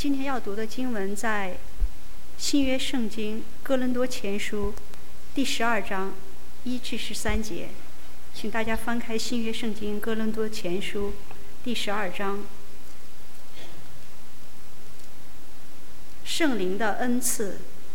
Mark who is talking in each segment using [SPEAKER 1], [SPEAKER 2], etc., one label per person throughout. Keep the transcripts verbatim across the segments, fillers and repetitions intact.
[SPEAKER 1] 今天要读的经文在新约圣经哥林多前书第十二章一至十三节，请大家翻开新约圣经哥林多前书第十二章。圣灵的恩赐。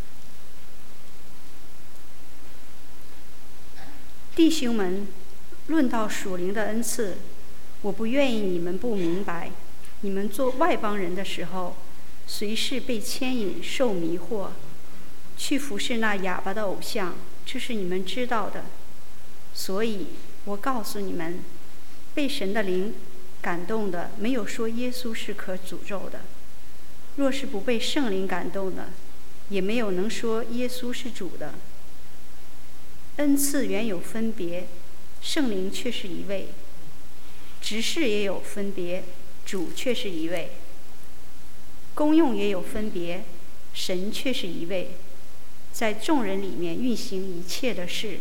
[SPEAKER 1] 弟兄们，论到属灵的恩赐，我不愿意你们不明白。你们做外邦人的时候，随是被牵引受迷惑，去服侍那哑巴的偶像，这是你们知道的。所以我告诉你们，被神的灵感动的，没有说耶稣是可诅咒的；若是不被圣灵感动的，也没有能说耶稣是主的。恩赐原有分别，圣灵却是一位；执事也有分别，主却是一位；功用也有分别，神却是一位，在众人里面运行一切的事。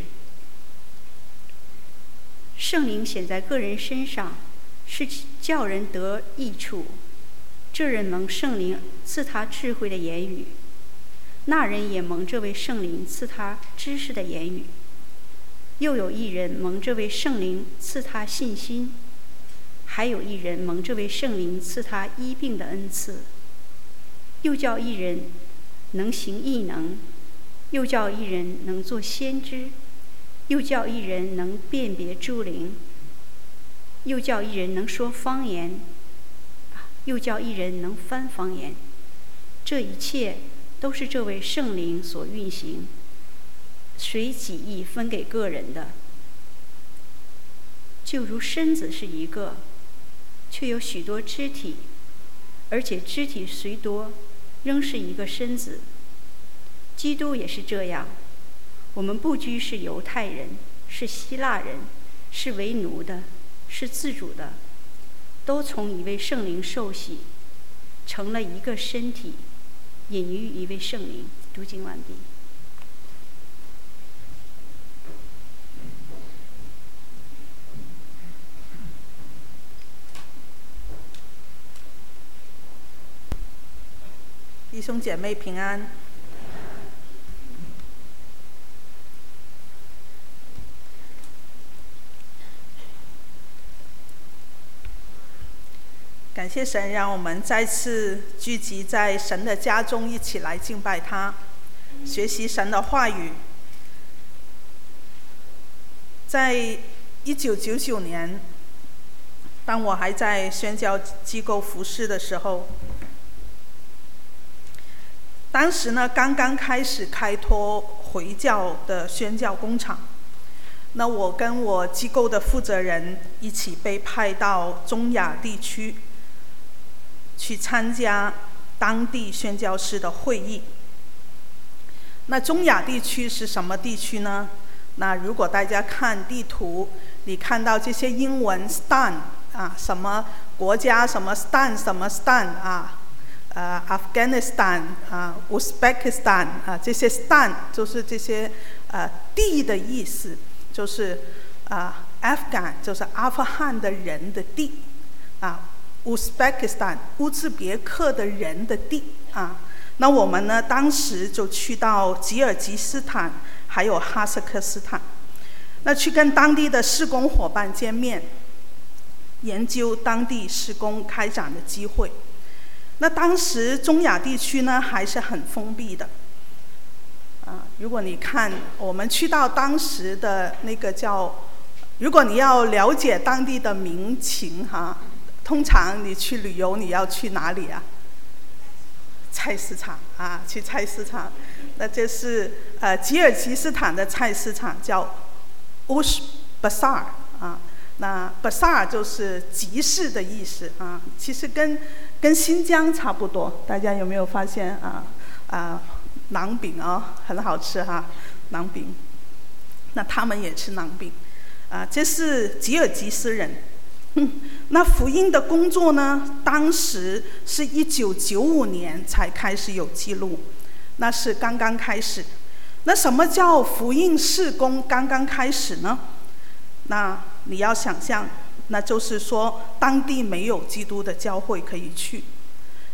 [SPEAKER 1] 圣灵显在个人身上，是叫人得益处。这人蒙圣灵赐他智慧的言语，那人也蒙这位圣灵赐他知识的言语。又有一人蒙这位圣灵赐他信心，还有一人蒙这位圣灵赐他医病的恩赐。又叫一人能行异能，又叫一人能做先知，又叫一人能辨别诸灵，又叫一人能说方言，又叫一人能翻方言。这一切都是这位圣灵所运行，随己意分给个人的。就如身子是一个，却有许多肢体，而且肢体虽多，仍是一个身子。基督也是这样。我们不拘是犹太人，是希腊人，是为奴的，是自主的，都从一位圣灵受洗，成了一个身体，隐于一位圣灵。读经完毕。
[SPEAKER 2] 弟兄姐妹平安。感谢神，让我们再次聚集在神的家中，一起来敬拜他，学习神的话语。在一九九九年，当我还在宣教机构服侍的时候，当时呢，刚刚开始开拓回教的宣教工厂。那我跟我机构的负责人一起被派到中亚地区，去参加当地宣教士的会议。那中亚地区是什么地区呢？那如果大家看地图，你看到这些英文 stan 啊，什么国家，什么 stan 什么 stan 啊。呃 ，Afghanistan 啊 ，Uzbekistan 啊，这些 stan 就是这些呃地的意思，就是啊 ，Afghan 就是阿富汗的人的地啊 ，Uzbekistan 乌兹别克的人的地啊。那我们呢，当时就去到吉尔吉斯坦还有哈萨克斯坦，那去跟当地的事工伙伴见面，研究当地事工开展的机会。那当时中亚地区呢还是很封闭的，啊，如果你看我们去到当时的那个叫，如果你要了解当地的民情哈，通常你去旅游你要去哪里啊？菜市场啊，去菜市场。那这是呃吉尔吉斯坦的菜市场叫 Ush Bazaar 啊。那 Bazaar 就是集市的意思啊，其实跟跟新疆差不多。大家有没有发现啊？啊，馕饼啊，很好吃哈，馕饼。那他们也吃馕饼，啊，这是吉尔吉斯人。嗯，那福音的工作呢，当时是一九九五年才开始有记录，那是刚刚开始。那什么叫福音事工刚刚开始呢？那你要想象，那就是说当地没有基督的教会可以去，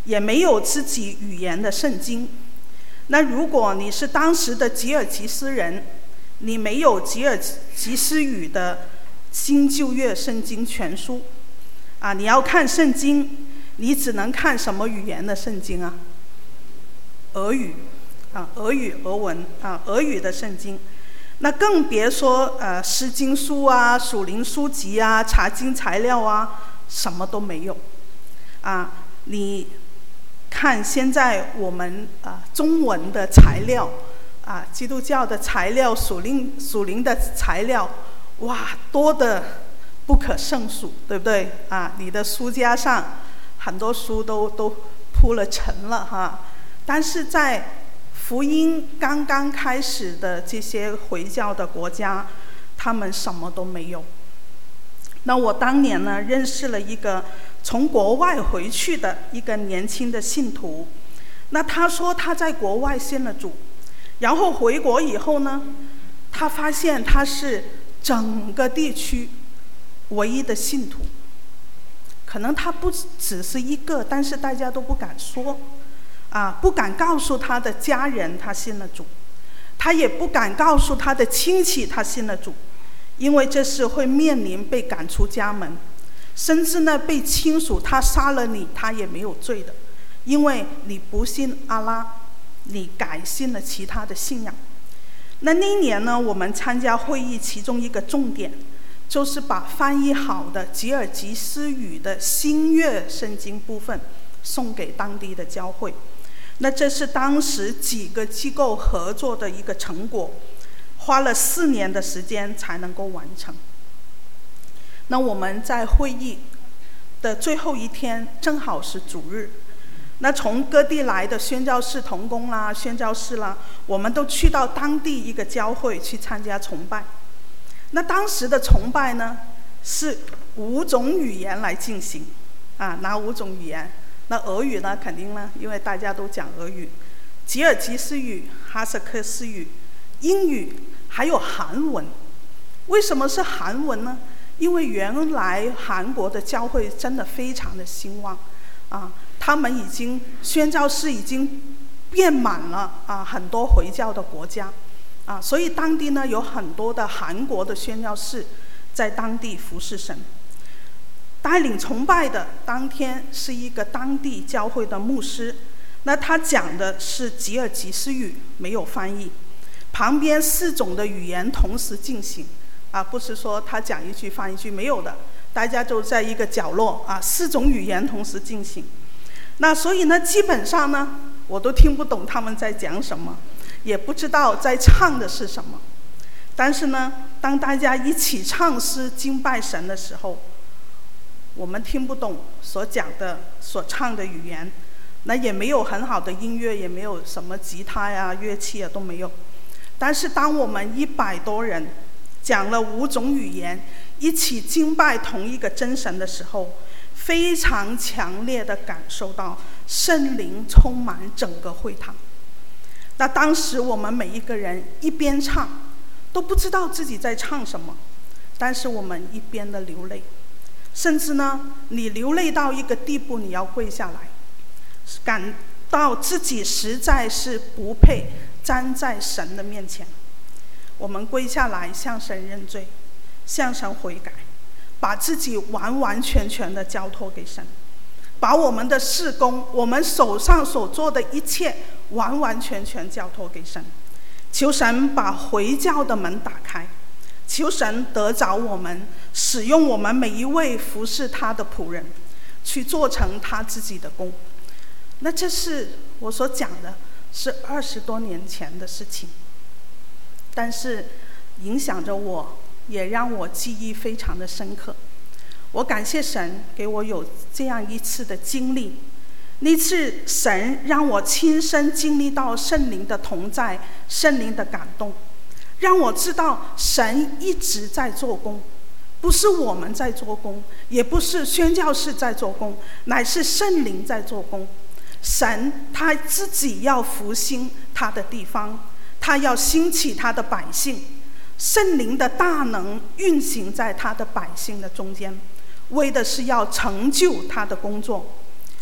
[SPEAKER 2] 也没有自己语言的圣经。那如果你是当时的吉尔吉斯人，你没有吉尔吉斯语的新旧约圣经全书啊，你要看圣经，你只能看什么语言的圣经啊？俄语啊，俄语俄文啊，俄语的圣经。那更别说呃诗经书啊、属灵书籍啊、查经材料啊，什么都没有啊。你看现在我们啊中文的材料啊，基督教的材料、属灵属灵的材料，哇，多的不可胜数，对不对啊？你的书架上很多书都都铺了尘了哈。但是在福音刚刚开始的这些回教的国家，他们什么都没有。那我当年呢，认识了一个从国外回去的一个年轻的信徒。那他说他在国外信了主，然后回国以后呢，他发现他是整个地区唯一的信徒。可能他不只是一个，但是大家都不敢说啊，不敢告诉他的家人他信了主，他也不敢告诉他的亲戚他信了主，因为这是会面临被赶出家门，甚至呢被亲属他杀了你他也没有罪的，因为你不信阿拉，你改信了其他的信仰。那那一年呢，我们参加会议，其中一个重点就是把翻译好的吉尔吉斯语的新约圣经部分送给当地的教会。那这是当时几个机构合作的一个成果，花了四年的时间才能够完成。那我们在会议的最后一天，正好是主日，那从各地来的宣教士同工啦、宣教士啦，我们都去到当地一个教会去参加崇拜。那当时的崇拜呢，是五种语言来进行啊，哪五种语言？那俄语呢，肯定呢，因为大家都讲俄语，吉尔吉斯语、哈萨克斯语、英语，还有韩文。为什么是韩文呢？因为原来韩国的教会真的非常的兴旺啊，他们已经宣教士已经遍满了啊很多回教的国家啊，所以当地呢有很多的韩国的宣教士在当地服侍神。带领崇拜的当天是一个当地教会的牧师，那他讲的是吉尔吉斯语，没有翻译，旁边四种的语言同时进行啊，不是说他讲一句翻一句，没有的，大家就在一个角落啊，四种语言同时进行。那所以呢，基本上呢，我都听不懂他们在讲什么，也不知道在唱的是什么。但是呢，当大家一起唱诗敬拜神的时候，我们听不懂所讲的、所唱的语言，那也没有很好的音乐，也没有什么吉他呀、乐器啊都没有。但是当我们一百多人讲了五种语言，一起敬拜同一个真神的时候，非常强烈的感受到圣灵充满整个会堂。那当时我们每一个人一边唱，都不知道自己在唱什么，但是我们一边的流泪。甚至呢，你流泪到一个地步，你要跪下来，感到自己实在是不配站在神的面前。我们跪下来向神认罪，向神悔改，把自己完完全全的交托给神，把我们的事工，我们手上所做的一切完完全全交托给神，求神把回教的门打开，求神得着我们，使用我们每一位服侍他的仆人，去做成他自己的工。那这是我所讲的，是二十多年前的事情，但是影响着我，也让我记忆非常的深刻。我感谢神给我有这样一次的经历，那次神让我亲身经历到圣灵的同在，圣灵的感动，让我知道神一直在做工，不是我们在做工，也不是宣教士在做工，乃是圣灵在做工。神他自己要复兴他的地方，他要兴起他的百姓，圣灵的大能运行在他的百姓的中间，为的是要成就他的工作。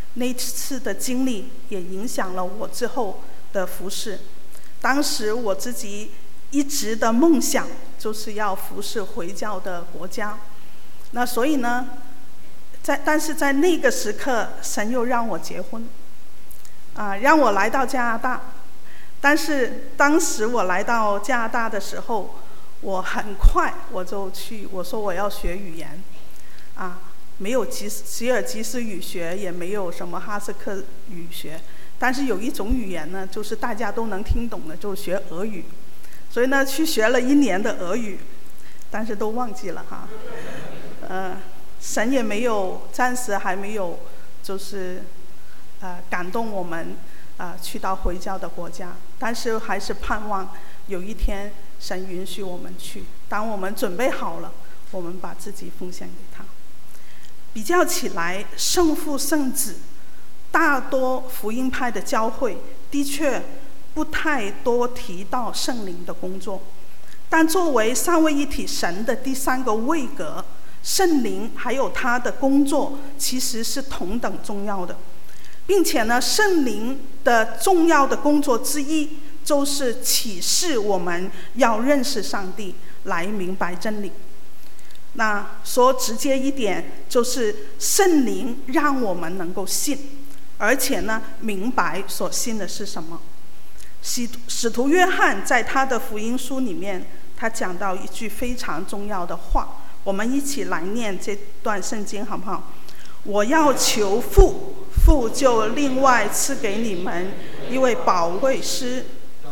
[SPEAKER 2] 那次的经历也影响了我之后的服事。当时我自己一直的梦想就是要服侍回教的国家，那所以呢，在但是在那个时刻，神又让我结婚，啊、呃，让我来到加拿大。但是当时我来到加拿大的时候，我很快我就去，我说我要学语言，啊，没有吉吉尔吉斯语学，也没有什么哈萨克语学，但是有一种语言呢，就是大家都能听懂的，就是学俄语。所以呢，去学了一年的俄语，但是都忘记了哈。呃，神也没有，暂时还没有，就是呃感动我们啊、呃、去到回教的国家，但是还是盼望有一天神允许我们去。当我们准备好了，我们把自己奉献给他。比较起来，圣父圣子，大多福音派的教会的确不太多提到圣灵的工作，但作为三位一体神的第三个位格，圣灵还有他的工作其实是同等重要的，并且呢，圣灵的重要的工作之一就是启示我们要认识上帝，来明白真理。那说直接一点，就是圣灵让我们能够信，而且呢，明白所信的是什么。使使徒约翰在他的福音书里面，他讲到一句非常重要的话，我们一起来念这段圣经好不好？我要求父，父就另外赐给你们一位保惠师，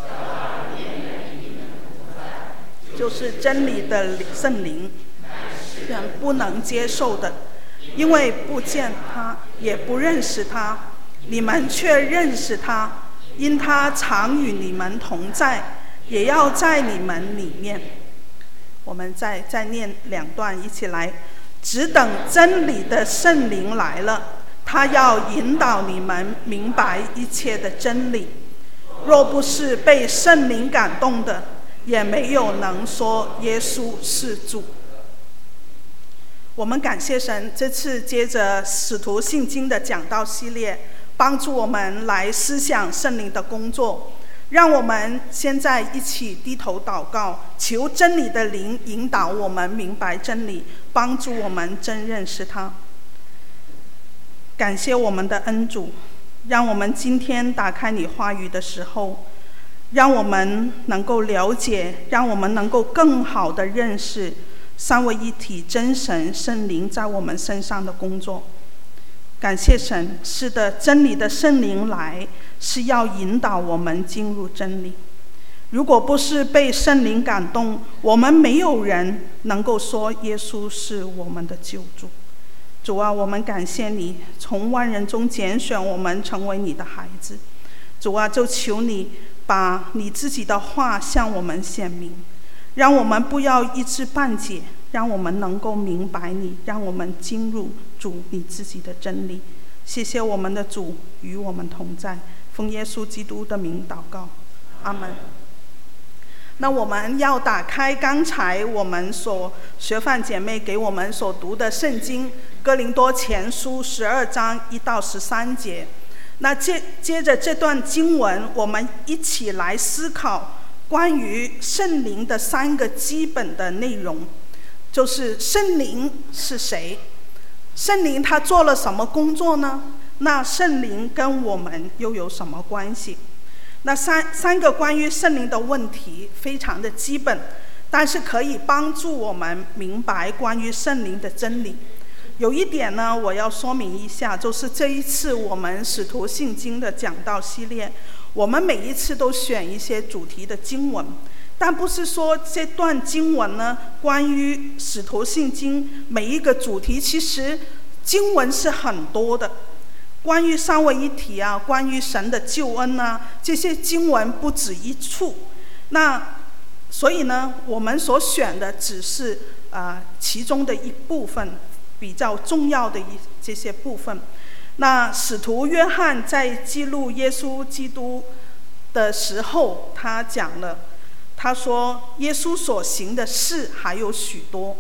[SPEAKER 2] 就是真理的圣灵，人不能接受的，因为不见他，也不认识他，你们却认识他，因他常与你们同在，也要在你们里面。我们再再念两段，一起来。只等真理的圣灵来了，他要引导你们明白一切的真理。若不是被圣灵感动的，也没有能说耶稣是主。我们感谢神，这次接着使徒信经的讲道系列，帮助我们来思想圣灵的工作。让我们现在一起低头祷告，求真理的灵引导我们明白真理，帮助我们真认识他。感谢我们的恩主，让我们今天打开你话语的时候，让我们能够了解，让我们能够更好地认识三位一体真神圣灵在我们身上的工作。感谢神，是的，真理的圣灵来是要引导我们进入真理。如果不是被圣灵感动，我们没有人能够说耶稣是我们的救主。主啊，我们感谢你从万人中拣选我们成为你的孩子。主啊，就求你把你自己的话向我们显明，让我们不要一知半解，让我们能够明白你，让我们进入主你自己的真理。谢谢我们的主与我们同在，奉耶稣基督的名祷告，阿们。那我们要打开刚才我们所学范姐妹给我们所读的圣经哥林多前书十二章一到十三节。那接接着这段经文，我们一起来思考关于圣灵的三个基本的内容，就是圣灵是谁？圣灵他做了什么工作呢？那圣灵跟我们又有什么关系？那三三个关于圣灵的问题非常的基本，但是可以帮助我们明白关于圣灵的真理。有一点呢，我要说明一下，就是这一次我们使徒信经的讲道系列，我们每一次都选一些主题的经文，但不是说这段经文呢，关于使徒信经每一个主题，其实经文是很多的。关于三位一体啊，关于神的救恩啊，这些经文不止一处。那所以呢，我们所选的只是呃其中的一部分，比较重要的一这些部分。那使徒约翰在记录耶稣基督的时候，他讲了，他说耶稣所行的事还有许多，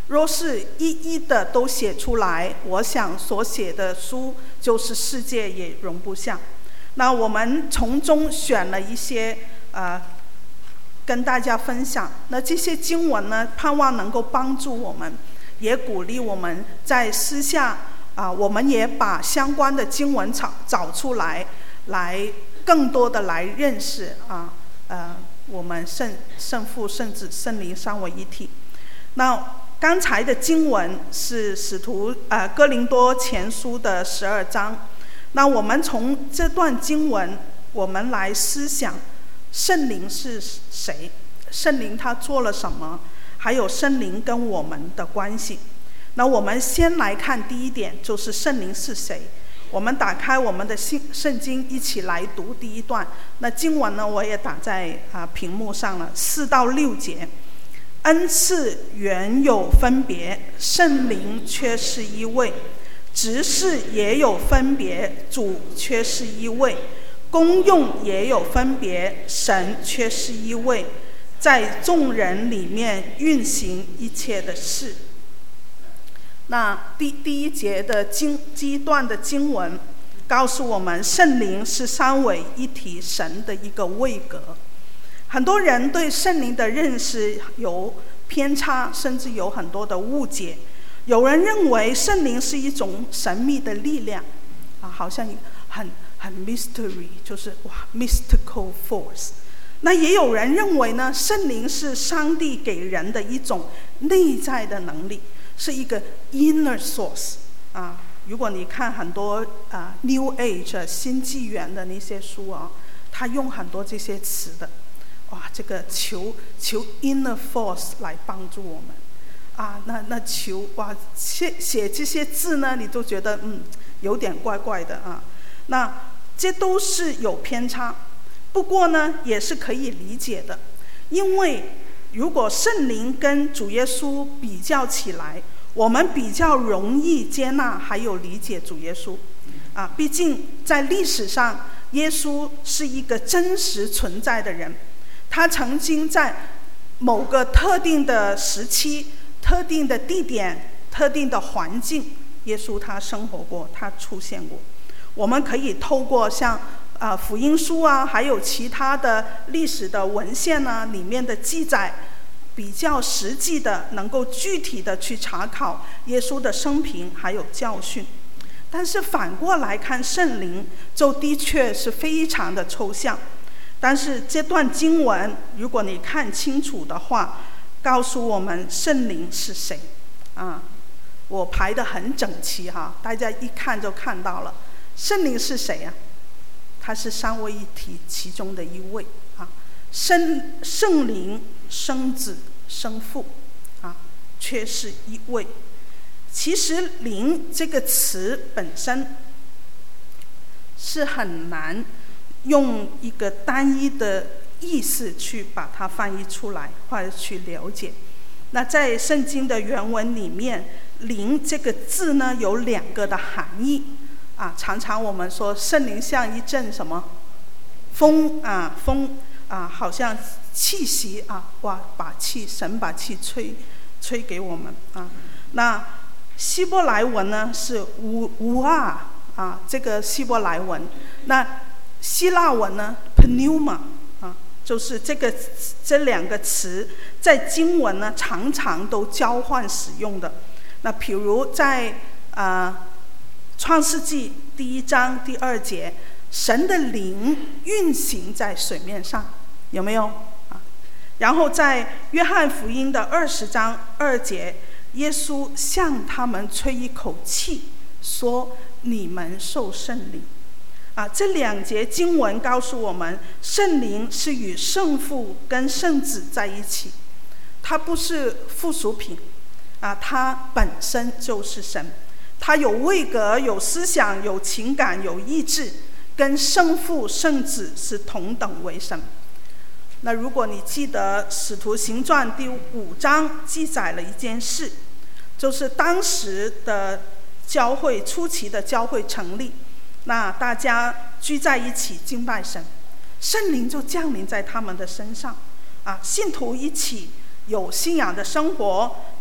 [SPEAKER 2] 若是一一的都写出来，我想所写的书就是世界也容不下。那我们从中选了一些呃跟大家分享。那这些经文呢，盼望能够帮助我们，也鼓励我们在私下啊，我们也把相关的经文找找出来，来更多的来认识啊呃我们圣圣父、圣子、圣灵三位一体。那刚才的经文是使徒呃哥林多前书的十二章。那我们从这段经文，我们来思想圣灵是谁，圣灵他做了什么，还有圣灵跟我们的关系。那我们先来看第一点，就是圣灵是谁。我们打开我们的圣经，一起来读第一段。那经文呢，我也打在啊屏幕上了，四到六节。恩赐原有分别，圣灵却是一位；职事也有分别，主却是一位；功用也有分别，神却是一位，在众人里面运行一切的事。那第第一节的经第一段的经文告诉我们，圣灵是三位一体神的一个位格。很多人对圣灵的认识有偏差，甚至有很多的误解。有人认为圣灵是一种神秘的力量，啊，好像很很 mystery， 就是哇 mystical force。那也有人认为呢，圣灵是上帝给人的一种内在的能力，是一个 inner source 啊。如果你看很多啊 New Age 新纪元的那些书啊，他用很多这些词的。哇，这个求求 inner force 来帮助我们啊，那那求哇写写这些字呢，你都觉得嗯有点怪怪的啊。那这都是有偏差，不过呢也是可以理解的，因为如果圣灵跟主耶稣比较起来，我们比较容易接纳还有理解主耶稣啊。毕竟在历史上，耶稣是一个真实存在的人。他曾经在某个特定的时期、特定的地点、特定的环境，耶稣他生活过，他出现过。我们可以透过像呃福音书啊，还有其他的历史的文献啊里面的记载，比较实际的，能够具体的去查考耶稣的生平还有教训。但是反过来看圣灵，就的确是非常的抽象。但是这段经文，如果你看清楚的话，告诉我们圣灵是谁啊？我排得很整齐哈，大家一看就看到了。圣灵是谁啊？他是三位一体其中的一位啊。圣圣灵生子生父啊，却是一位。其实灵这个词本身是很难用一个单一的意思去把它翻译出来或者去了解。那在圣经的原文里面，灵这个字呢有两个的含义啊。常常我们说圣灵像一阵什么风啊，风啊，好像气息啊，哇，把气神把气吹吹给我们啊。那希伯来文呢是乌乌啊啊，这个希伯来文。那希腊文呢 pneuma 啊，就是这个这两个词在经文呢常常都交换使用的。那比如在啊创世纪第一章第二节，神的灵运行在水面上，有没有啊？然后在约翰福音的二十章二节，耶稣向他们吹一口气，说你们受圣灵。啊，这两节经文告诉我们，圣灵是与圣父跟圣子在一起，它不是附属品啊，它本身就是神，它有位格、有思想、有情感、有意志，跟圣父、圣子是同等为神。那如果你记得《使徒行传》第五章记载了一件事，就是当时的教会初期的教会成立。那大家聚在一起敬拜神，圣灵就降临在他们的身上啊，信徒一起有信仰的生活，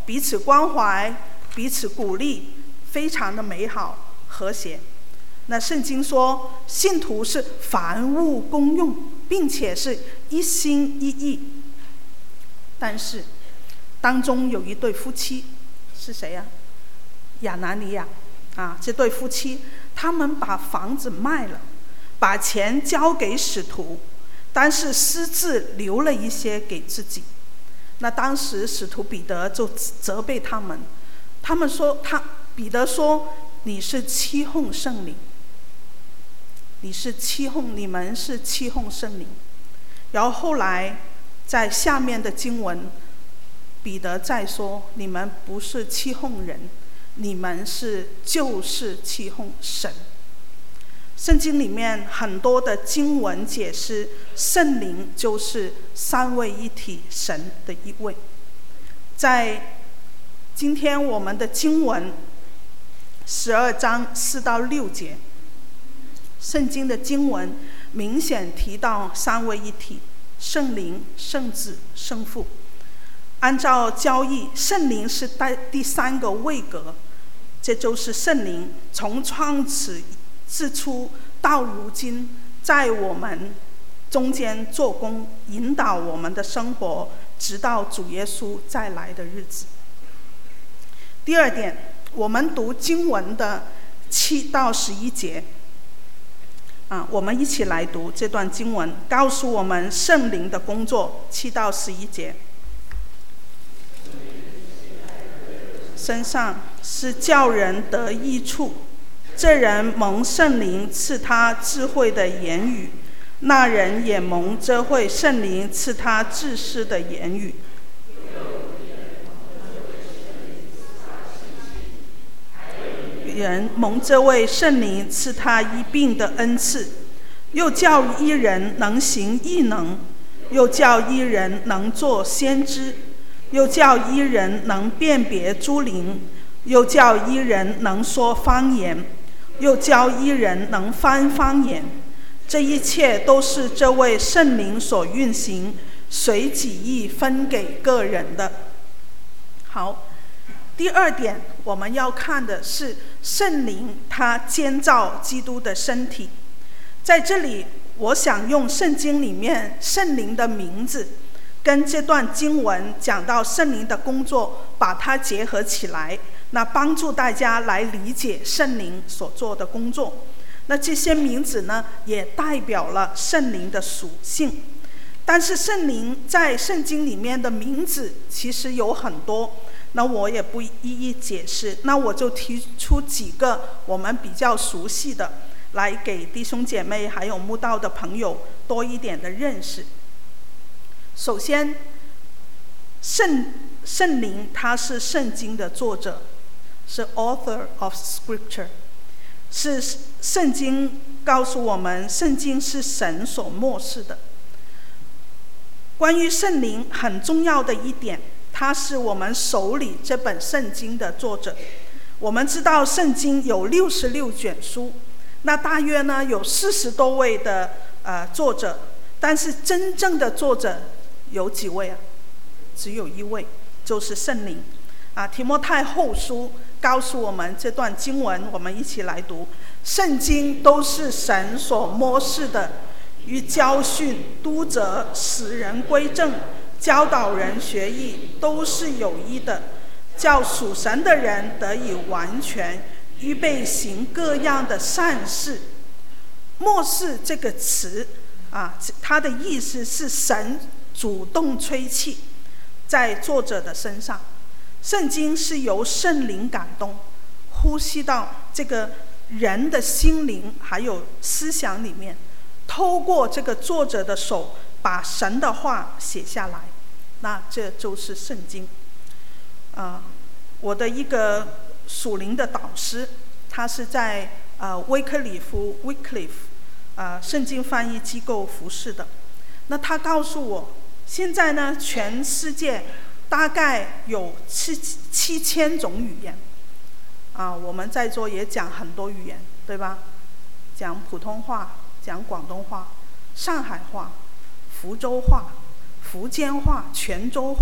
[SPEAKER 2] 彼此关怀，彼此鼓励，非常的美好和谐。那圣经说，信徒是凡物公用，并且是一心一意。但是当中有一对夫妻，是谁呀、啊？亚拿尼亚啊，这对夫妻他们把房子卖了，把钱交给使徒，但是私自留了一些给自己。那当时使徒彼得就责备他们，他们说他彼得说，你是欺哄圣灵，你是欺哄你们是欺哄圣灵。然后后来在下面的经文，彼得再说，你们不是欺哄人，你们是就是欺哄神。圣经里面很多的经文解释，圣灵就是三位一体神的一位。在今天我们的经文十二章四到六节，圣经的经文明显提到三位一体，圣灵、圣子、圣父。按照教义，圣灵是第三个位格，这就是圣灵从创始之初到如今，在我们中间做工，引导我们的生活，直到主耶稣再来的日子。第二点，我们读经文的七到十一节啊，我们一起来读这段经文，告诉我们圣灵的工作。七到十一节，身上是叫人得益处，这人蒙圣灵赐他智慧的言语，那人也蒙这位圣灵赐他知识的言语。人蒙这位圣灵赐他医病的恩赐，又叫一人能行异能，又叫一人能做先知，又叫一人能辨别诸灵，又叫一人能说方言，又叫一人能翻方言。这一切都是这位圣灵所运行，随己意分给个人的。好，第二点我们要看的是圣灵他建造基督的身体。在这里我想用圣经里面圣灵的名字跟这段经文讲到圣灵的工作把它结合起来，那帮助大家来理解圣灵所做的工作。那这些名字呢，也代表了圣灵的属性。但是圣灵在圣经里面的名字其实有很多，那我也不一一解释，那我就提出几个我们比较熟悉的，来给弟兄姐妹还有慕道的朋友多一点的认识。首先，圣圣灵他是圣经的作者，是 author of scripture， 是圣经告诉我们，圣经是神所默示的。关于圣灵很重要的一点，他是我们手里这本圣经的作者。我们知道圣经有六十六卷书，那大约呢有四十多位的呃作者，但是真正的作者有几位啊？只有一位，就是圣灵。啊，提摩太后书告诉我们这段经文，我们一起来读：圣经都是神所默示的，于教训、督责、使人归正、教导人学义，都是有益的，叫属神的人得以完全，预备行各样的善事。默示这个词啊，它的意思是神主动吹气在作者的身上。圣经是由圣灵感动，呼吸到这个人的心灵还有思想里面，透过这个作者的手把神的话写下来，那这就是圣经。呃，我的一个属灵的导师，他是在呃威克里夫 Wycliffe 呃圣经翻译机构服侍的。那他告诉我，现在呢全世界大概有七七千种语言，啊，我们在座也讲很多语言，对吧？讲普通话，讲广东话、上海话、福州话、福建话、泉州话、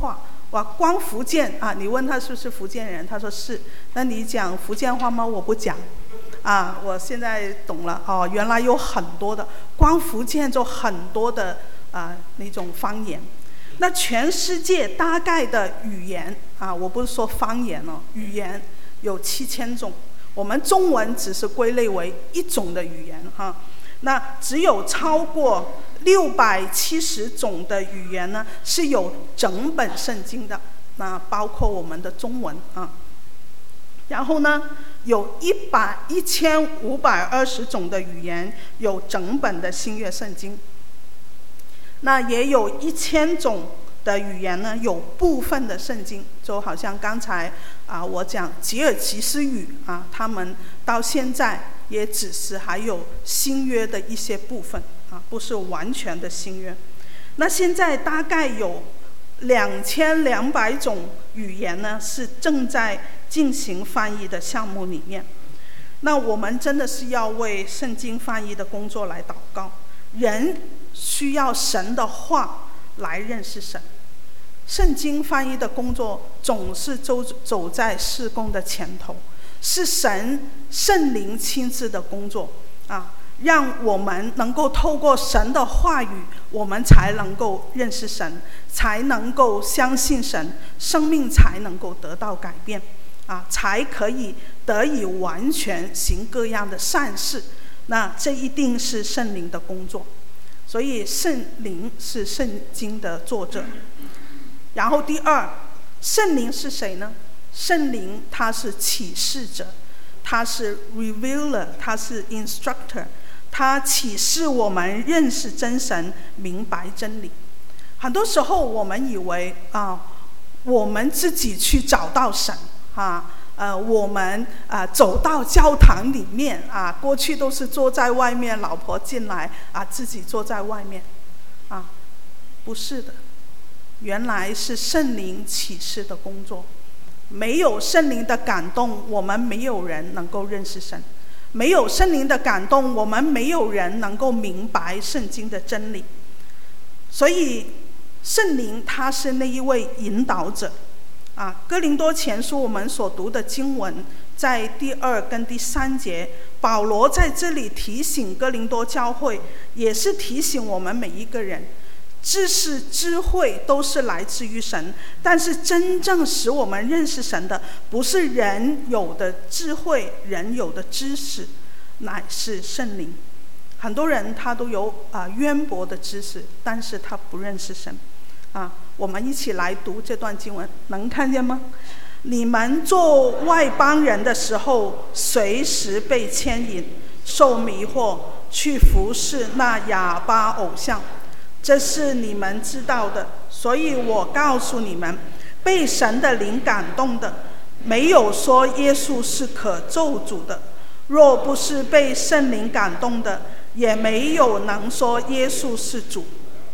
[SPEAKER 2] 哇，光福建啊，你问他是不是福建人，他说是。那你讲福建话吗？我不讲。啊，我现在懂了哦，原来有很多的，光福建就很多的啊那种方言。那全世界大概的语言啊，我不是说方言哦，语言有七千种，我们中文只是归类为一种的语言哈。那只有超过六百七十种的语言呢是有整本圣经的，那包括我们的中文啊。然后呢，有一百一千五百二十种的语言有整本的新约圣经。那也有一千种的语言呢有部分的圣经，就好像刚才啊我讲吉尔吉斯语啊，他们到现在也只是还有新约的一些部分啊，不是完全的新约。那现在大概有两千两百种语言呢是正在进行翻译的项目里面。那我们真的是要为圣经翻译的工作来祷告。人需要神的话来认识神。圣经翻译的工作总是走走在事工的前头，是神圣灵亲自的工作啊，让我们能够透过神的话语，我们才能够认识神，才能够相信神，生命才能够得到改变啊，才可以得以完全行各样的善事。那这一定是圣灵的工作，所以圣灵是圣经的作者。然后第二，圣灵是谁呢？圣灵他是启示者，他是 revealer， 他是 instructor， 他启示我们认识真神，明白真理。很多时候我们以为啊，我们自己去找到神啊，呃，我们啊走到教堂里面啊，过去都是坐在外面，老婆进来啊，自己坐在外面啊，不是的。原来是圣灵启示的工作，没有圣灵的感动，我们没有人能够认识神；没有圣灵的感动，我们没有人能够明白圣经的真理。所以，圣灵他是那一位引导者啊。哥林多前书我们所读的经文，在第二跟第三节，保罗在这里提醒哥林多教会，也是提醒我们每一个人。知识、智慧都是来自于神，但是真正使我们认识神的，不是人有的智慧、人有的知识，乃是圣灵。很多人他都有啊、呃、渊博的知识，但是他不认识神啊。我们一起来读这段经文，能看见吗？你们做外邦人的时候，随时被牵引、受迷惑，去服侍那哑巴偶像。这是你们知道的，所以我告诉你们，被神的灵感动的，没有说耶稣是可咒诅的；若不是被圣灵感动的，也没有能说耶稣是主。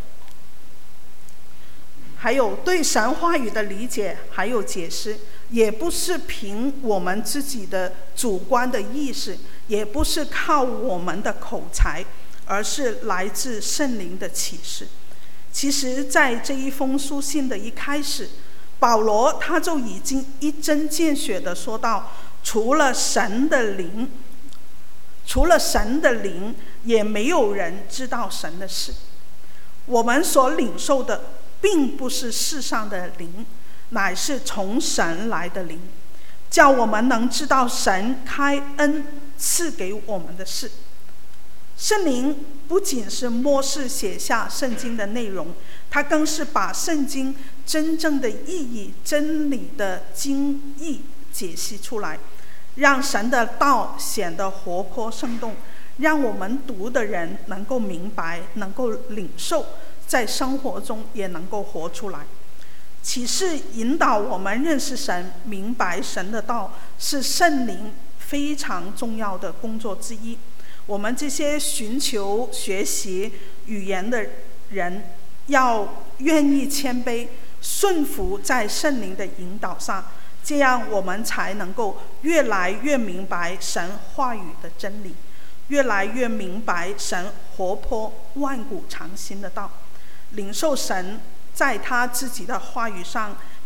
[SPEAKER 2] 还有对神话语的理解还有解释，也不是凭我们自己的主观的意识，也不是靠我们的口才，而是来自圣灵的启示。其实在这一封书信的一开始，保罗他就已经一针见血地说到，除了神的灵除了神的灵也没有人知道神的事。我们所领受的并不是世上的灵，乃是从神来的灵，叫我们能知道神开恩赐给我们的事。圣灵不仅是默示写下圣经的内容，它更是把圣经真正的意义、真理的经义解析出来，让神的道显得活泼生动，让我们读的人能够明白，能够领受，在生活中也能够活出来。启示引导我们认识神、明白神的道，是圣灵非常重要的工作之一。我们这些寻求学习语言的人，要愿意谦卑，顺服在圣灵的引导上，这样我们才能够越来越明白神话语的真理，越来越明白神活泼万古长新的道，领受神在他自己的话语上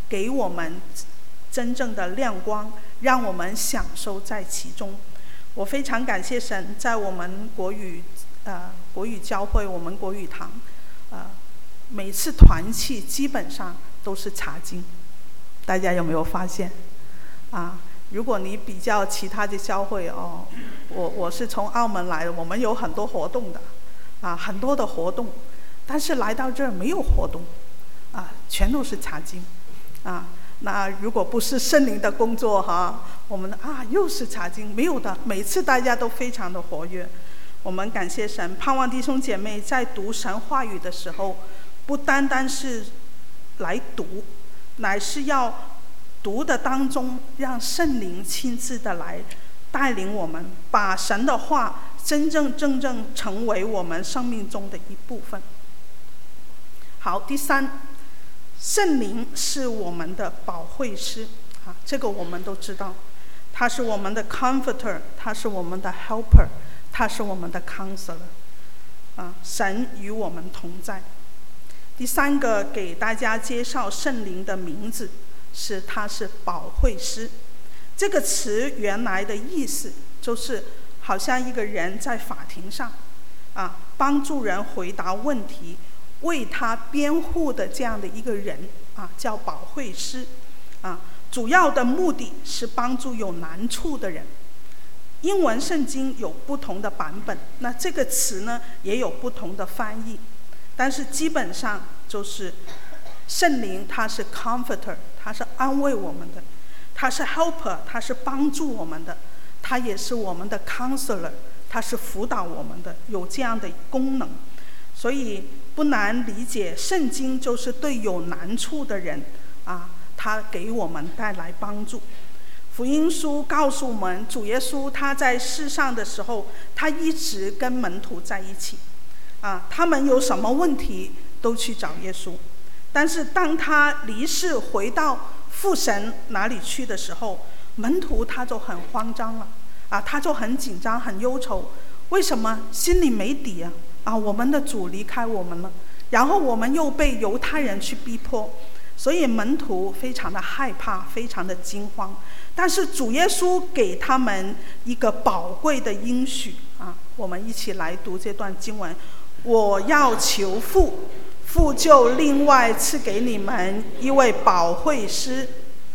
[SPEAKER 2] 给我们真正的亮光，让我们享受在其中。我非常感谢神，在我们国语呃国语教会，我们国语堂，呃每次团契基本上都是查经，大家有没有发现？啊，如果你比较其他的教会哦，我我是从澳门来的，我们有很多活动的，啊很多的活动，但是来到这儿没有活动，啊全都是查经，啊。那如果不是圣灵的工作哈，我们啊又是查经，没有的。每次大家都非常的活跃，我们感谢神，盼望弟兄姐妹在读神话语的时候，不单单是来读，乃是要读的当中，让圣灵亲自的来带领我们，把神的话真正真正成为我们生命中的一部分。好，第三。圣灵是我们的保惠师，啊，这个我们都知道，他是我们的 comforter， 他是我们的 helper， 他是我们的 counselor， 啊，神与我们同在。第三个给大家介绍圣灵的名字是，他是保惠师。这个词原来的意思就是好像一个人在法庭上，啊，帮助人回答问题，为他辩护的这样的一个人啊，叫保惠师，啊，主要的目的是帮助有难处的人。英文圣经有不同的版本，那这个词呢也有不同的翻译，但是基本上就是圣灵他是 comforter， 他是安慰我们的，他是 helper， 他是帮助我们的，他也是我们的 counselor， 他是辅导我们的，有这样的功能。所以不难理解，圣经就是对有难处的人啊，他给我们带来帮助。福音书告诉我们，主耶稣他在世上的时候，他一直跟门徒在一起，啊，他们有什么问题都去找耶稣。但是当他离世回到父神哪里去的时候，门徒他就很慌张了，啊，他就很紧张很忧愁，为什么？心里没底啊。啊，我们的主离开我们了，然后我们又被犹太人去逼迫，所以门徒非常的害怕，非常的惊慌。但是主耶稣给他们一个宝贵的应许啊，我们一起来读这段经文：我要求父，父就另外赐给你们一位保惠师，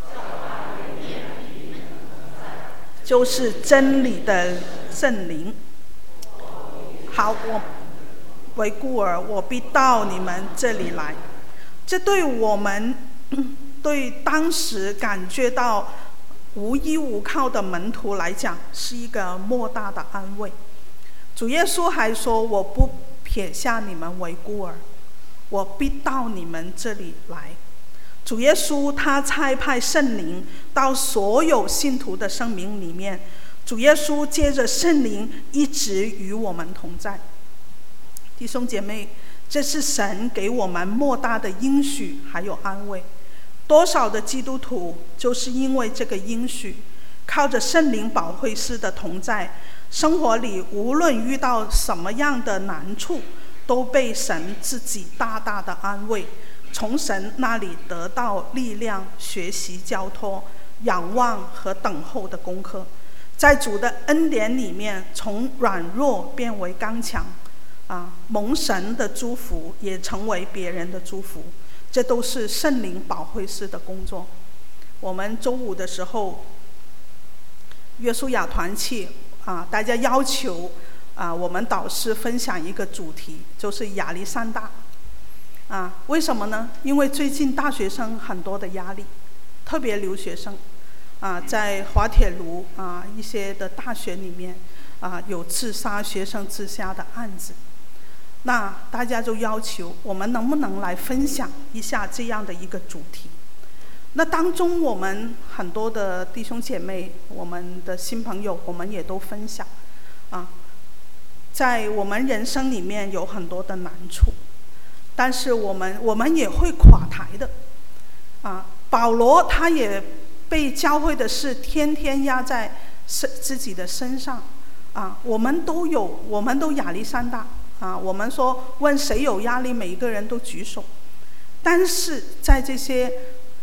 [SPEAKER 2] 就是真理的圣灵。好，我为孤儿，我必到你们这里来。这对我们，对当时感觉到无依无靠的门徒来讲，是一个莫大的安慰。主耶稣还说，我不撇下你们为孤儿，我必到你们这里来。主耶稣他差派圣灵到所有信徒的生命里面，主耶稣借着圣灵一直与我们同在。弟兄姐妹，这是神给我们莫大的应许还有安慰。多少的基督徒就是因为这个应许，靠着圣灵保惠师的同在，生活里无论遇到什么样的难处，都被神自己大大的安慰，从神那里得到力量，学习交托、仰望和等候的功课，在主的恩典里面，从软弱变为刚强，啊，蒙神的祝福也成为别人的祝福，这都是圣灵保惠师的工作。我们周五的时候，约书亚团契啊，大家要求啊，我们导师分享一个主题，就是亚历山大。啊，为什么呢？因为最近大学生很多的压力，特别留学生，啊，在滑铁卢啊一些的大学里面啊有自杀学生自杀的案子。那大家就要求我们能不能来分享一下这样的一个主题。那当中我们很多的弟兄姐妹，我们的新朋友，我们也都分享啊，在我们人生里面有很多的难处，但是我们我们也会垮台的啊。保罗他也被教会的事天天压在自己的身上啊，我们都有，我们都亚历山大啊，我们说问谁有压力，每一个人都举手。但是在这些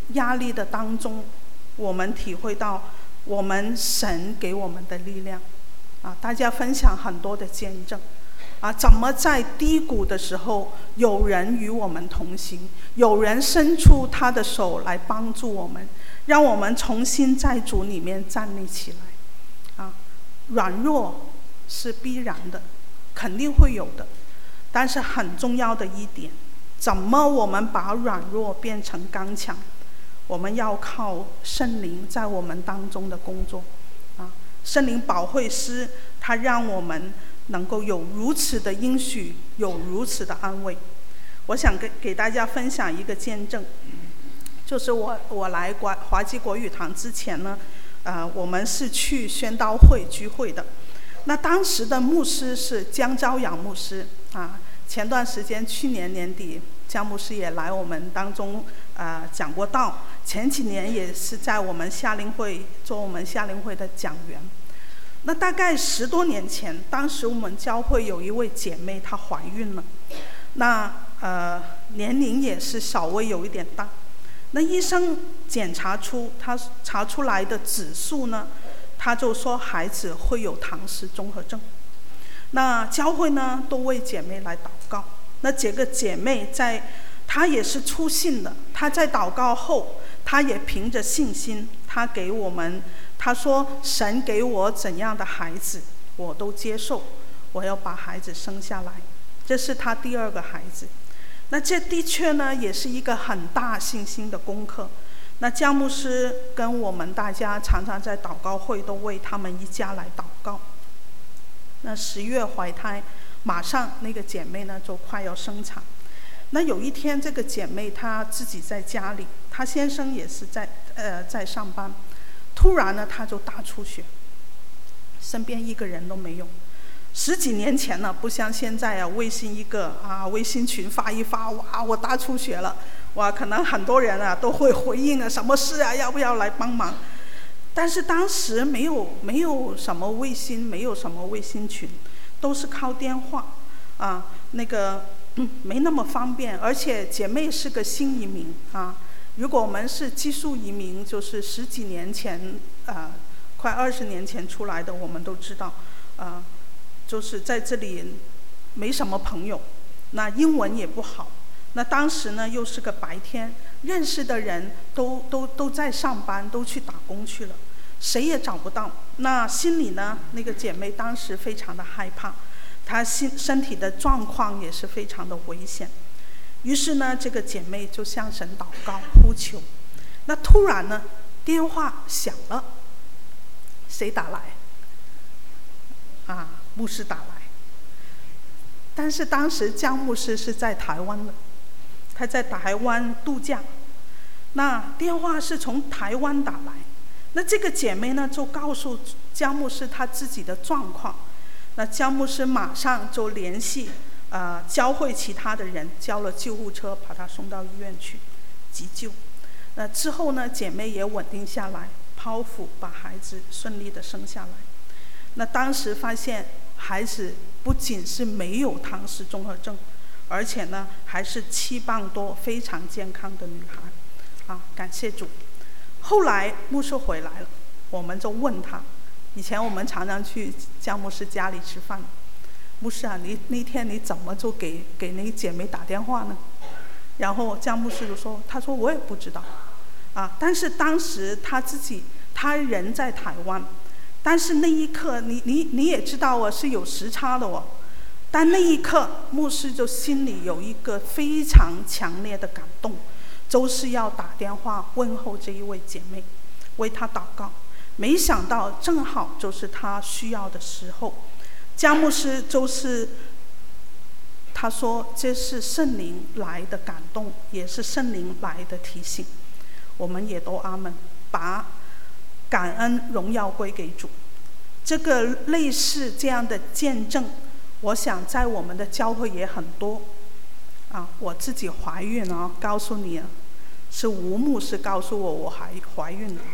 [SPEAKER 2] 压力的当中，我们体会到我们神给我们的力量。啊，大家分享很多的见证。啊，怎么在低谷的时候，有人与我们同行，有人伸出他的手来帮助我们，让我们重新在主里面站立起来。啊，软弱是必然的，肯定会有的，但是很重要的一点，怎么我们把软弱变成刚强？我们要靠圣灵在我们当中的工作。啊，圣灵保惠师他让我们能够有如此的应许，有如此的安慰。我想给给大家分享一个见证，就是我我来华华基国语堂之前呢，呃，我们是去宣道会聚会的。那当时的牧师是江昭阳牧师啊。前段时间去年年底，江牧师也来我们当中呃讲过道。前几年也是在我们夏令会做我们夏令会的讲员。那大概十多年前，当时我们教会有一位姐妹她怀孕了，那呃年龄也是稍微有一点大。那医生检查出她查出来的指数呢，他就说孩子会有唐氏综合症。那教会呢都为姐妹来祷告。那这个姐妹在她也是初信的，她在祷告后，她也凭着信心，她给我们她说神给我怎样的孩子我都接受，我要把孩子生下来。这是她第二个孩子。那这的确呢也是一个很大信心的功课。那江牧师跟我们大家常常在祷告会都为他们一家来祷告。那十月怀胎，马上那个姐妹呢就快要生产。那有一天，这个姐妹她自己在家里，她先生也是在呃在上班，突然呢她就大出血，身边一个人都没有。十几年前呢，不像现在啊，微信一个啊，微信群发一发，哇，我大出血了，哇，可能很多人啊都会回应啊，什么事啊，要不要来帮忙？但是当时没有没有什么微信，没有什么微信群，都是靠电话啊，那个嗯没那么方便，而且姐妹是个新移民啊。如果我们是技术移民，就是十几年前啊，快二十年前出来的，我们都知道啊，就是在这里没什么朋友，那英文也不好。那当时呢又是个白天，认识的人都都都在上班，都去打工去了，谁也找不到。那心里呢，那个姐妹当时非常的害怕，她心身体的状况也是非常的危险。于是呢，这个姐妹就向神祷告呼求。那突然呢，电话响了，谁打来？啊，牧师打来。但是当时江牧师是在台湾的，他在台湾度假。那电话是从台湾打来，那这个姐妹呢就告诉江牧师她自己的状况。那江牧师马上就联系呃教会其他的人，叫了救护车把她送到医院去急救。那之后呢，姐妹也稳定下来，剖腹把孩子顺利的生下来。那当时发现孩子不仅是没有唐氏综合症，而且呢还是七磅多，非常健康的女孩。啊，感谢主。后来牧师回来了，我们就问他，以前我们常常去江牧师家里吃饭，牧师啊，你那天你怎么就给给那姐妹打电话呢？然后江牧师就说，他说我也不知道，啊，但是当时他自己他人在台湾，但是那一刻你你你也知道啊，是有时差的哦。但那一刻牧师就心里有一个非常强烈的感动，就是要打电话问候这一位姐妹，为她祷告。没想到正好就是她需要的时候，江牧师就是他说这是圣灵来的感动，也是圣灵来的提醒。我们也都阿们，把感恩荣耀归给主。这个类似这样的见证，我想在我们的教会也很多啊。我自己怀孕啊，告诉你啊，是吴牧师告诉我我还怀孕了。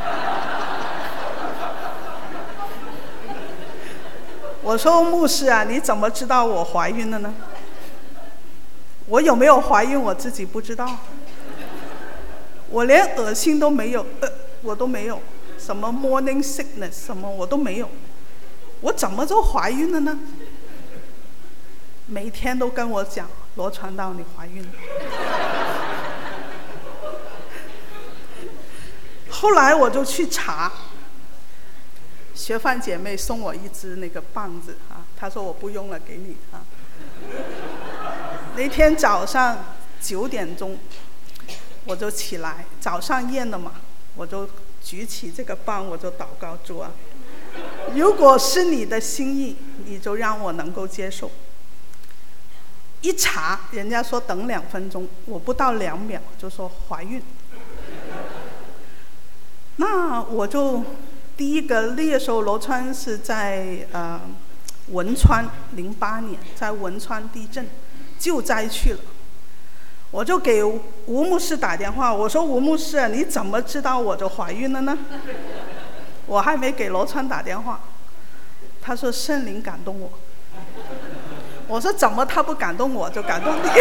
[SPEAKER 2] 我说牧师啊，你怎么知道我怀孕了呢？我有没有怀孕我自己不知道。 我连恶心都没有，呃，我都没有，什么 morning sickness 什么我都没有，我怎么就怀孕了呢？每天都跟我讲，罗传道你怀孕了。后来我就去查，学范姐妹送我一支那个棒子啊，她说我不用了，给你啊。那天早上九点钟我就起来，早上验了嘛，我就举起这个棒，我就祷告主啊，如果是你的心意，你就让我能够接受。一查，人家说等两分钟，我不到两秒就说怀孕。那我就第一个那个时候，罗川是在呃汶川，零八年在汶川地震救灾去了，我就给吴牧师打电话，我说吴牧师，你怎么知道我就怀孕了呢？我还没给罗川打电话，他说圣灵感动我。我说怎么他不感动我就感动你？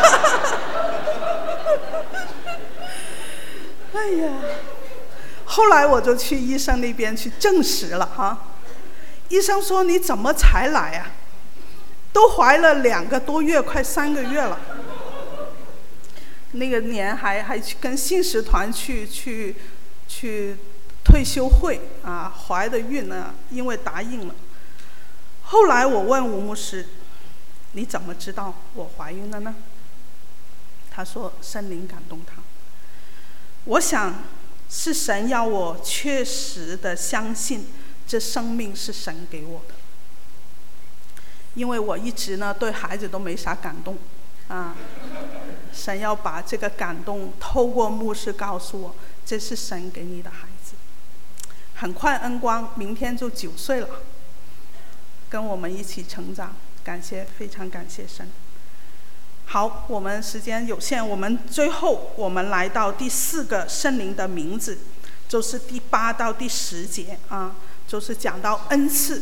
[SPEAKER 2] 哎呀，后来我就去医生那边去证实了哈，医生说你怎么才来啊？都怀了两个多月，快三个月了。那个年还还去跟信使团去去去退休会啊，怀的孕呢，因为答应了。后来我问吴牧师，你怎么知道我怀孕了呢？他说圣灵感动他。我想是神要我确实的相信这生命是神给我的，因为我一直呢对孩子都没啥感动啊，神要把这个感动透过牧师告诉我，这是神给你的孩子。很快恩光明天就九岁了，跟我们一起成长，感谢，非常感谢神。好，我们时间有限，我们最后我们来到第四个圣灵的名字，就是第八到第十节啊，就是讲到恩赐。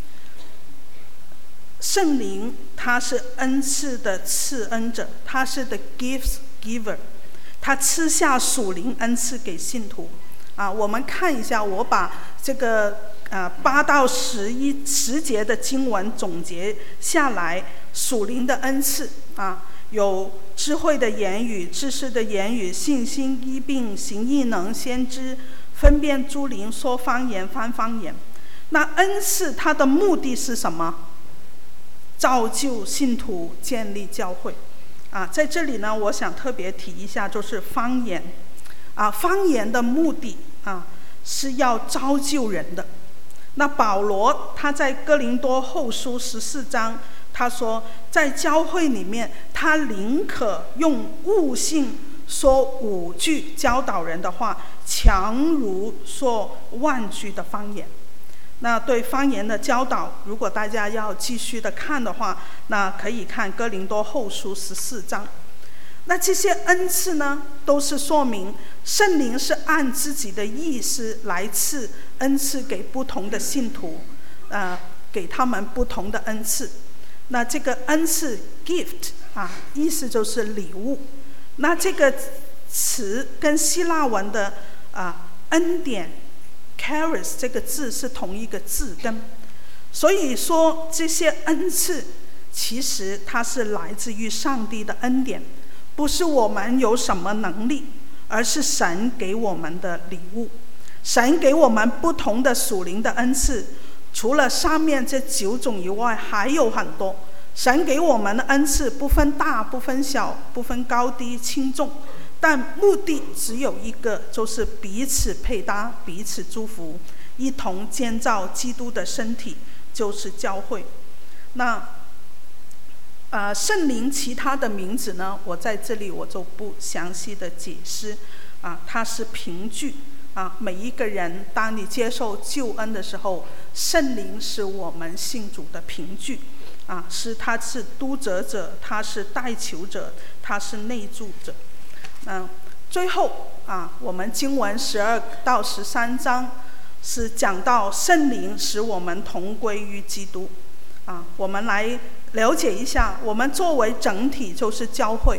[SPEAKER 2] 圣灵他是恩赐的赐恩者，他是 the gifts giver， 他赐下属灵恩赐给信徒啊。我们看一下，我把这个呃八到十一十节的经文总结下来，属灵的恩赐啊，有智慧的言语、知识的言语、信心、医病、行异能、先知、分辨诸灵、说方言、翻方言。那恩赐它的目的是什么？造就信徒，建立教会啊。在这里呢，我想特别提一下，就是方言啊。方言的目的啊，是要造就人的。那保罗他在哥林多后书十四章，他说在教会里面，他宁可用悟性说五句教导人的话，强如说万句的方言。那对方言的教导，如果大家要继续的看的话，那可以看哥林多后书十四章。那这些恩赐呢，都是说明圣灵是按自己的意思来赐恩赐给不同的信徒，呃，给他们不同的恩赐。那这个恩赐 gift 啊，意思就是礼物。那这个词跟希腊文的啊恩典 charis 这个字是同一个字根，所以说这些恩赐其实它是来自于上帝的恩典，不是我们有什么能力，而是神给我们的礼物。神给我们不同的属灵的恩赐，除了上面这九种以外，还有很多。神给我们的恩赐不分大不分小，不分高低轻重，但目的只有一个，就是彼此配搭，彼此祝福，一同建造基督的身体，就是教会。那呃，圣灵其他的名字呢，我在这里我就不详细的解释啊，它是凭据啊，每一个人当你接受救恩的时候，圣灵是我们信主的凭据啊，是他是督责者，他是代求者，他是内助者。嗯，最后啊，我们经文十二到十三章是讲到圣灵使我们同归于基督啊。我们来了解一下，我们作为整体就是教会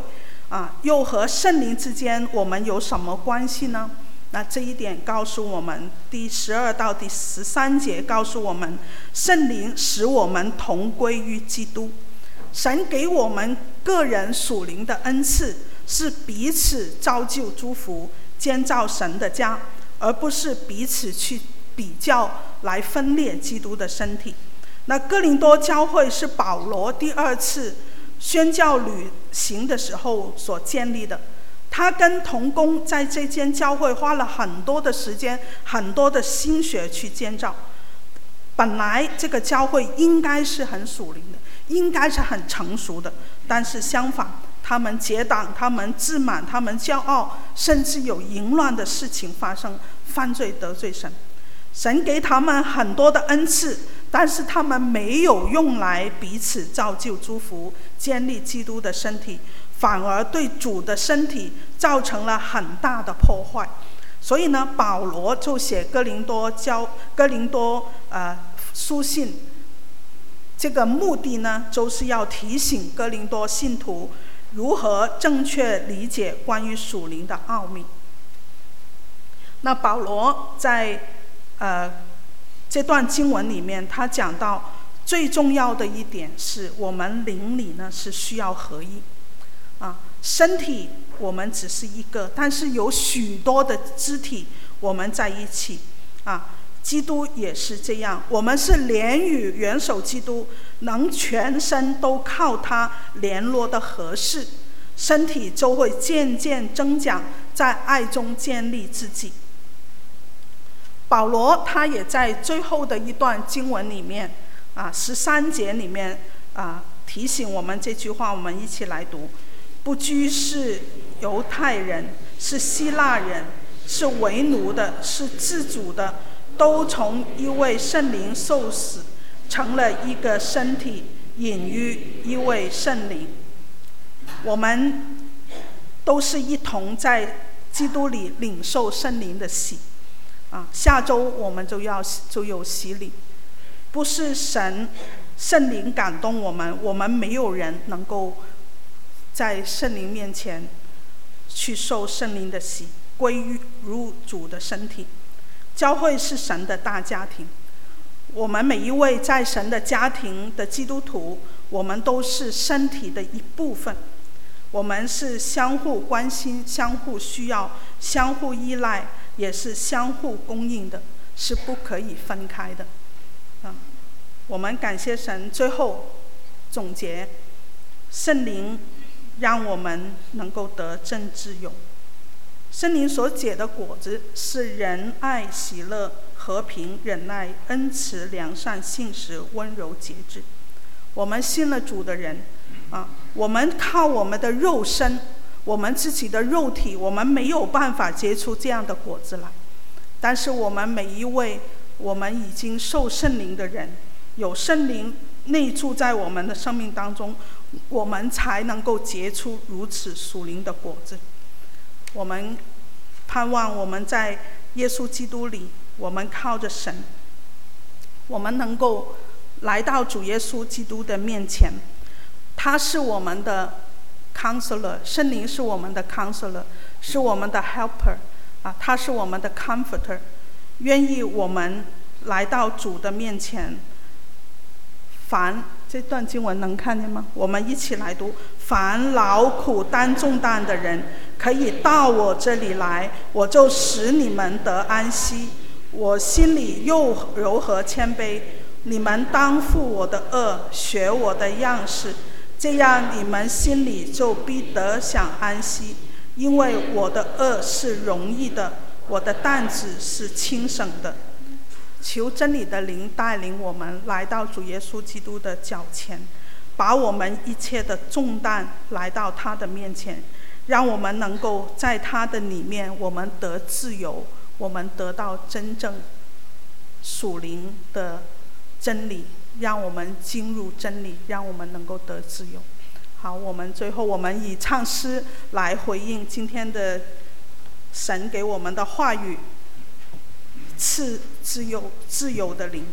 [SPEAKER 2] 啊，又和圣灵之间我们有什么关系呢？那这一点告诉我们，第十二到第十三节告诉我们，圣灵使我们同归于基督。神给我们个人属灵的恩赐，是彼此造就祝福，建造神的家，而不是彼此去比较来分裂基督的身体。那哥林多教会是保罗第二次宣教旅行的时候所建立的，他跟同工在这间教会花了很多的时间，很多的心血去建造。本来这个教会应该是很属灵的，应该是很成熟的，但是相反，他们结党，他们自满，他们骄傲，甚至有淫乱的事情发生，犯罪得罪神。神给他们很多的恩赐，但是他们没有用来彼此造就祝福，建立基督的身体，反而对主的身体造成了很大的破坏。所以呢，保罗就写哥林多教哥林多呃书信，这个目的呢，就是要提醒哥林多信徒如何正确理解关于属灵的奥秘。那保罗在呃这段经文里面，他讲到最重要的一点是，我们灵里呢是需要合一啊，身体我们只是一个，但是有许多的肢体我们在一起啊。基督也是这样，我们是连与元首基督，能全身都靠他联络的合适，身体就会渐渐增长，在爱中建立自己。保罗他也在最后的一段经文里面啊，十三节里面啊，提醒我们这句话，我们一起来读：不拘是犹太人，是希腊人，是为奴的，是自主的，都从一位圣灵受死，成了一个身体，隐于一位圣灵。我们都是一同在基督里领受圣灵的洗啊，下周我们就要就有洗礼。不是神圣灵感动我们，我们没有人能够在圣灵面前去受圣灵的洗，归入主的身体。教会是神的大家庭，我们每一位在神的家庭的基督徒，我们都是身体的一部分，我们是相互关心，相互需要，相互依赖，也是相互供应的，是不可以分开的啊。我们感谢神。最后总结，圣灵让我们能够得真自由。圣灵所结的果子是仁爱、喜乐、和平、忍耐、恩慈、良善、信实、温柔、节制。我们信了主的人啊，我们靠我们的肉身，我们自己的肉体，我们没有办法结出这样的果子来。但是我们每一位我们已经受圣灵的人，有圣灵内住在我们的生命当中，我们才能够结出如此属灵的果子。我们盼望我们在耶稣基督里，我们靠着神，我们能够来到主耶稣基督的面前。他是我们的 counselor， 圣灵是我们的 counselor， 是我们的 helper 啊，他是我们的 comforter。 愿意我们来到主的面前，凡这段经文能看见吗？我们一起来读：凡劳苦担重担的人，可以到我这里来，我就使你们得安息。我心里又柔和谦卑，你们当负我的恶，学我的样式，这样你们心里就必得享安息。因为我的恶是容易的，我的担子是轻省的。求真理的灵带领我们来到主耶稣基督的脚前，把我们一切的重担来到他的面前，让我们能够在他的里面，我们得自由，我们得到真正属灵的真理，让我们进入真理，让我们能够得自由。好，我们最后我们以唱诗来回应今天的神给我们的话语，赐自由自由的灵。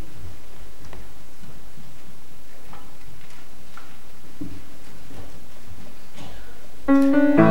[SPEAKER 3] 嗯